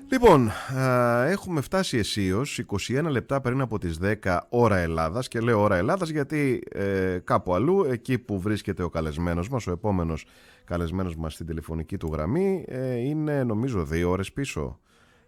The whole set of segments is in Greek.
Λοιπόν, έχουμε φτάσει αισίως 21 λεπτά πριν από τις 10 ώρα Ελλάδας, και λέω ώρα Ελλάδας γιατί κάπου αλλού, εκεί που βρίσκεται ο καλεσμένος μας, ο επόμενος καλεσμένος μας στην τηλεφωνική του γραμμή, είναι νομίζω 2 ώρες πίσω.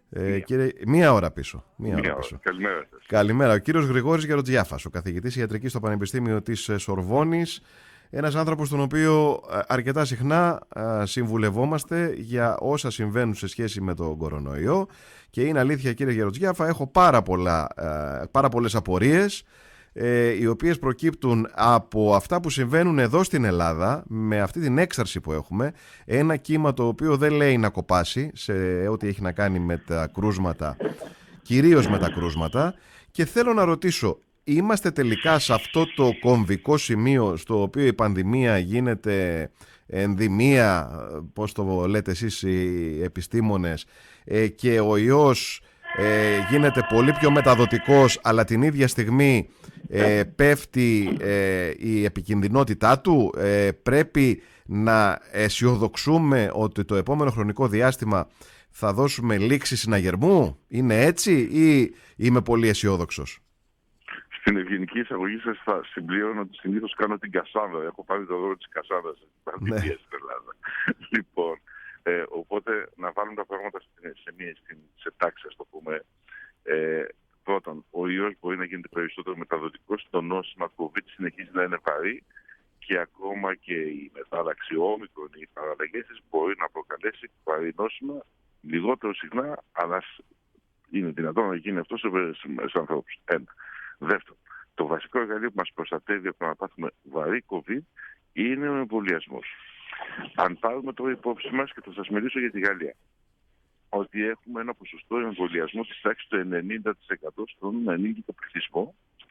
Μία ώρα πίσω. Μία ώρα πίσω. Καλημέρα σας. Καλημέρα. Ο κύριος Γρηγόρης Γεροτζιάφας, ο καθηγητής ιατρικής στο Πανεπιστήμιο της Σορβόνης. Ένας άνθρωπος τον οποίο αρκετά συχνά συμβουλευόμαστε για όσα συμβαίνουν σε σχέση με τον κορονοϊό, και είναι αλήθεια, κύριε Γεροτζιάφα, έχω πάρα πολλές απορίες, οι οποίες προκύπτουν από αυτά που συμβαίνουν εδώ στην Ελλάδα, με αυτή την έξαρση που έχουμε, ένα κύμα το οποίο δεν λέει να κοπάσει σε ό,τι έχει να κάνει με τα κρούσματα, κυρίως με τα κρούσματα, και θέλω να ρωτήσω, είμαστε τελικά σε αυτό το κομβικό σημείο στο οποίο η πανδημία γίνεται ενδημία, πώς το λέτε εσείς οι επιστήμονες, και ο ιός γίνεται πολύ πιο μεταδοτικός, αλλά την ίδια στιγμή πέφτει η επικινδυνότητά του? Πρέπει να αισιοδοξούμε ότι το επόμενο χρονικό διάστημα θα δώσουμε λήξη συναγερμού? Είναι έτσι ή είμαι πολύ αισιόδοξος? Στην ευγενική εισαγωγή σας θα συμπληρώνω ότι συνήθως κάνω την Κασάνδρα. Έχω πάρει το ρόλο της Κασάνδρας στην πανδημία στην Ελλάδα. Λοιπόν, οπότε να βάλουμε τα πράγματα σε τάξη, ας το πούμε. Πρώτον, ο ιός μπορεί να γίνεται περισσότερο μεταδοτικός. Το νόσημα COVID συνεχίζει να είναι βαρύ και ακόμα και η μετάλλαξη όμικρον, οι παραλλαγές της μπορεί να προκαλέσει βαρύ νόσημα λιγότερο συχνά, αλλά είναι δυνατόν να γίνει αυτό σε ανθρώπους. Ένα. Δεύτερον, το βασικό εργαλείο που μας προστατεύει από το να πάθουμε βαρύ COVID είναι ο εμβολιασμός. Αν πάρουμε τώρα υπόψη μας, και θα σας μιλήσω για τη Γαλλία, ότι έχουμε ένα ποσοστό εμβολιασμού της τάξης του 90% στον ανήλικο πληθυσμό.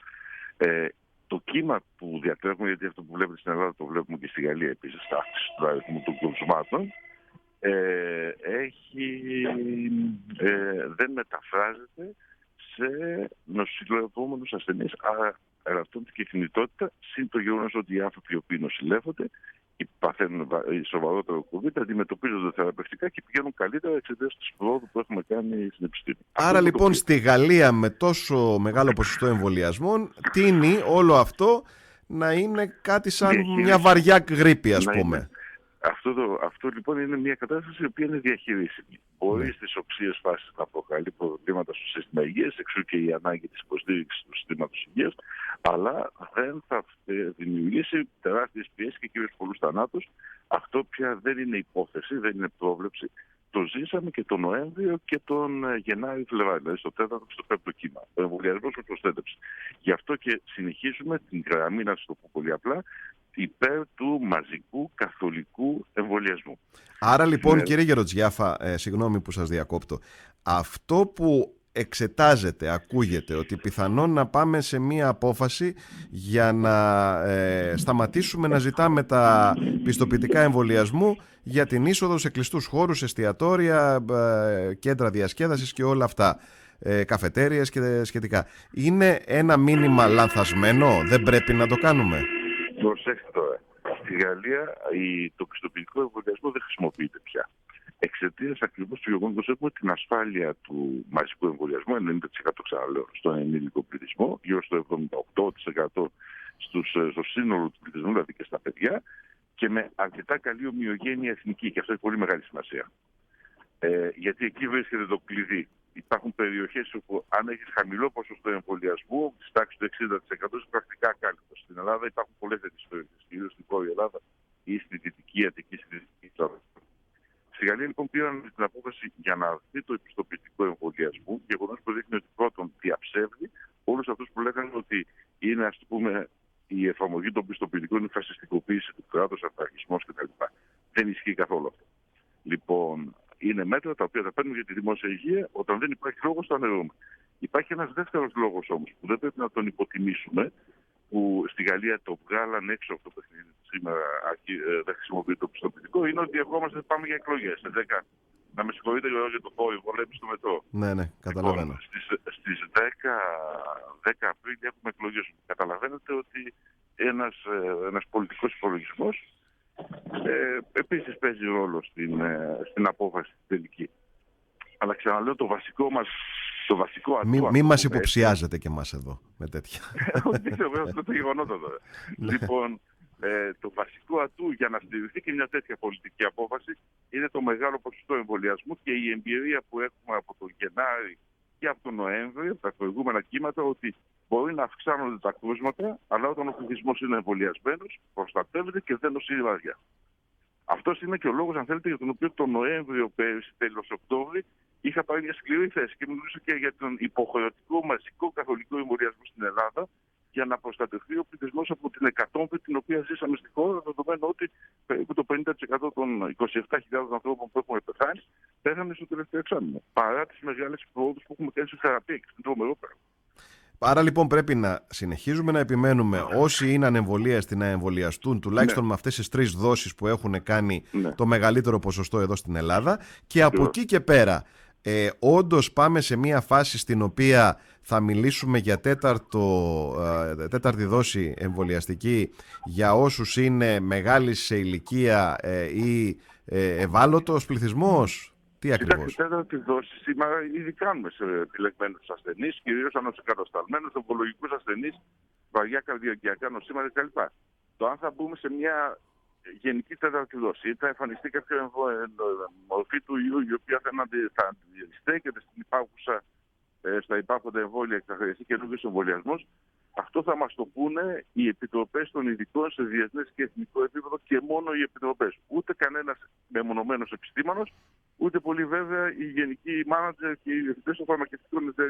Το κύμα που διατρέχουμε, γιατί αυτό που βλέπετε στην Ελλάδα το βλέπουμε και στη Γαλλία επίσης, στα αύξηση του αριθμού των κρουσμάτων, δεν μεταφράζεται σε νοσηλευόμενους ασθενείς. Άρα ελαφρύνεται και η θνητότητα, συν το γεγονός ότι οι άνθρωποι οι οποίοι νοσηλεύονται παθαίνουν σοβαρότερο COVID, αντιμετωπίζονται θεραπευτικά και πηγαίνουν καλύτερα εξαιτίας της πρόοδου που έχουμε κάνει στην επιστήμη. Άρα λοιπόν στη Γαλλία, με τόσο μεγάλο ποσοστό εμβολιασμών, τείνει όλο αυτό να είναι κάτι σαν μια βαριά γρίπη, ας πούμε. Αυτό λοιπόν είναι μια κατάσταση η οποία είναι διαχειρίσιμη. Μπορεί στις οξύες φάσεις να προκαλεί προβλήματα στο σύστημα υγείας, εξού και η ανάγκη της υποστήριξης του συστήματος υγείας, αλλά δεν θα δημιουργήσει τεράστιες πιέσεις και κυρίως πολλούς θανάτους. Αυτό πια δεν είναι υπόθεση, δεν είναι πρόβλεψη. Το ζήσαμε και τον Νοέμβριο και τον Γενάρη-Φλεβάρη, δηλαδή στο 4ο και στο 5ο κύμα. Ο εμβολιασμός μας προστάτευσε. Γι' αυτό και συνεχίζουμε την γραμμή, να σας το πω πολύ απλά, υπέρ του μαζικού καθολικού εμβολιασμού. Άρα λοιπόν, κύριε Γεροτζιάφα, συγγνώμη που σας διακόπτω, αυτό που εξετάζεται, ακούγεται ότι πιθανόν να πάμε σε μία απόφαση για να σταματήσουμε να ζητάμε τα πιστοποιητικά εμβολιασμού για την είσοδο σε κλειστούς χώρους, εστιατόρια, κέντρα διασκέδασης και όλα αυτά, καφετέριες και σχετικά. Είναι ένα μήνυμα λανθασμένο? Δεν πρέπει να το κάνουμε? Προσέξτε τώρα. Στη Γαλλία το πιστοποιητικό εμβολιασμό δεν χρησιμοποιείται πια. Εξαιτίας ακριβώς του γεγονότος έχουμε την ασφάλεια του μαζικού εμβολιασμού, 90% ξαναλέω στον ενήλικο πληθυσμό, γύρω στο 78% στο σύνολο του πληθυσμού, δηλαδή και στα παιδιά, και με αρκετά καλή ομοιογένεια εθνική, και αυτό έχει πολύ μεγάλη σημασία. Γιατί εκεί βρίσκεται το κλειδί. Υπάρχουν περιοχές όπου αν έχεις χαμηλό ποσοστό εμβολιασμού, της τάξης του 60%, είσαι πρακτικά κάλυπτος. Στην Ελλάδα υπάρχουν πολλές τέτοιες περιοχές, κυρίως στην Βόρεια Ελλάδα ή στη Δυτική Αττική, στη Δυτική Ελλάδα. Στη Γαλλία λοιπόν πήραν την απόφαση για να δει το πιστοποιητικό εμβολιασμού, γεγονός που δείχνει ότι πρώτον διαψεύδει όλους αυτούς που λέγανε ότι είναι, ας πούμε, η εφαρμογή των πιστοποιητικών, η φασιστικοποίηση του κράτους, αυταρχισμός κτλ. Δεν ισχύει καθόλου αυτό. Λοιπόν, είναι μέτρα τα οποία θα παίρνουν για τη δημόσια υγεία όταν δεν υπάρχει λόγος, το αναιρούμε. Υπάρχει ένας δεύτερος λόγος όμως που δεν πρέπει να τον υποτιμήσουμε, που στη Γαλλία το βγάλαν έξω αυτό το παιχνίδι σήμερα, δεν χρησιμοποιεί το πιστοποιητικό, είναι ότι ερχόμαστε, πάμε για εκλογές. Να με συγχωρείτε για το θόρυβο, βλέπει στο μετρό. Ναι, καταλαβαίνω. Λοιπόν, στις 10 Απρίλη έχουμε εκλογές. Καταλαβαίνετε ότι ένας πολιτικός υπολογισμός επίσης παίζει ρόλο στην απόφαση τελική. Αλλά ξαναλέω, το βασικό ατού. Μην μας υποψιάζετε και εμάς εδώ με τέτοια. Δεν ξέρω, αυτό το γεγονότο τώρα. Λοιπόν, το βασικό ατού για να στηριχθεί και μια τέτοια πολιτική απόφαση είναι το μεγάλο ποσοστό εμβολιασμού και η εμπειρία που έχουμε από τον Γενάρη και από τον Νοέμβριο, τα προηγούμενα κύματα, ότι μπορεί να αυξάνονται τα κρούσματα, αλλά όταν ο πληθυσμός είναι εμβολιασμένος, προστατεύεται και δεν νοσεί βαριά. Αυτός είναι και ο λόγος, αν θέλετε, για τον οποίο τον Νοέμβριο πέρυσι, τέλος Οκτώβρη, είχα πάρει μια σκληρή θέση και μιλούσα και για τον υποχρεωτικό μαζικό καθολικό εμβολιασμό στην Ελλάδα, για να προστατευτεί ο πληθυσμός από την εκατόμβη την οποία ζήσαμε στη χώρα, δεδομένου ότι περίπου το 50% των 27.000 ανθρώπων που έχουμε πεθάνει πέθανε στο τελευταίο εξάμηνο. Παρά τις μεγάλες προόδους που έχουμε κάνει στη θεραπεία και στην τρομερό πράγμα. Άρα λοιπόν πρέπει να συνεχίζουμε να επιμένουμε όσοι είναι ανεμβολίαστοι να εμβολιαστούν τουλάχιστον με αυτές τις 3 δόσεις που έχουν κάνει το μεγαλύτερο ποσοστό εδώ στην Ελλάδα και από εκεί και πέρα όντως πάμε σε μια φάση στην οποία θα μιλήσουμε για τέταρτη δόση εμβολιαστική για όσους είναι μεγάλοι σε ηλικία ή ευάλωτος πληθυσμός. Τι ακριβώς? Κοιτάξτε, τέταρτη δόση σήμερα ήδη κάνουμε σε επιλεγμένους ασθενείς, κυρίως ανοσοκατασταλμένους, ογκολογικούς ασθενείς, βαριά καρδιογειακά νοσήματα κτλ. Το αν θα μπούμε σε μια γενική τέταρτη δόση ή θα εμφανιστεί κάποια μορφή του ιού η οποία θα αντιστέκεται στα υπάρχοντα εμβόλια και θα χρειαστεί καινούργιος εμβολιασμός, αυτό θα μας το πούνε οι επιτροπές των ειδικών σε διεθνές και εθνικό επίπεδο και μόνο οι επιτροπές. Ούτε κανένας μεμονωμένος επιστήμονος, ούτε πολύ βέβαια οι γενικοί μάνατζερ και οι διευθυντές των φαρμακευτικών εταιρείων.